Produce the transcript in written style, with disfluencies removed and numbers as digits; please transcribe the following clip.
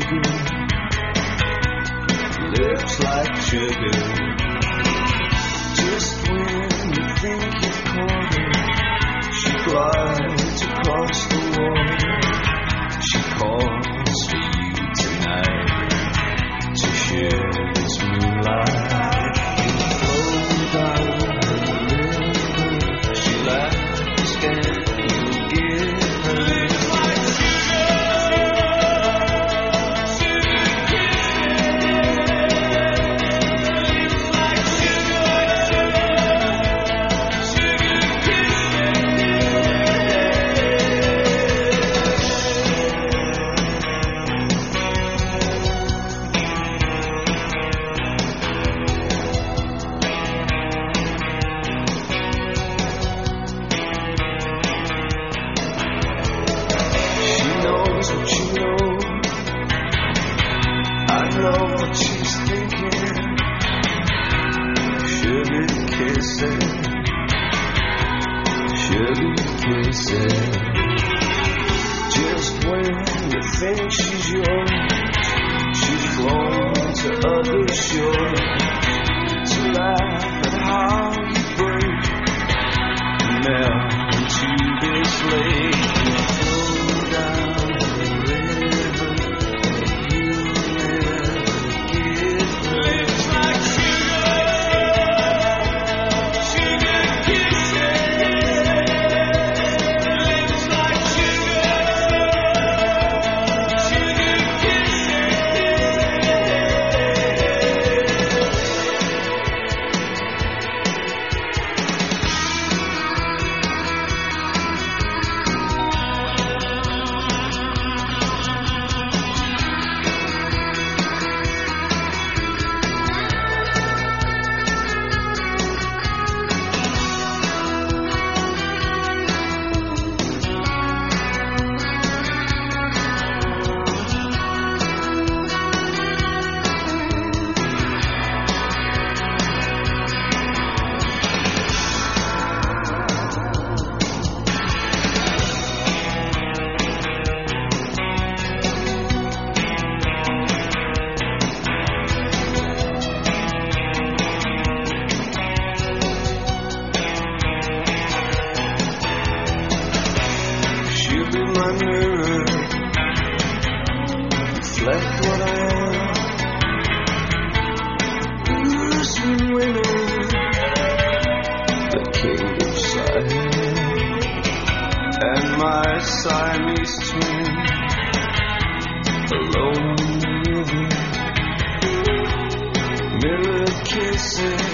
sugar, lips like sugar. Just when you think you've caught her, she glides across the water. She calls for you tonight to share this moonlight. You flow down the river, she laughs and you give her. Just when you think she's yours, she's flown to other shores to laugh at how you break and melt into this lake. You flow down the river, you never give her. It's like sugar kisses. Reflect what I am. Who's been winning the king of Siam and my Siamese twin alone in the river, mirror kissing.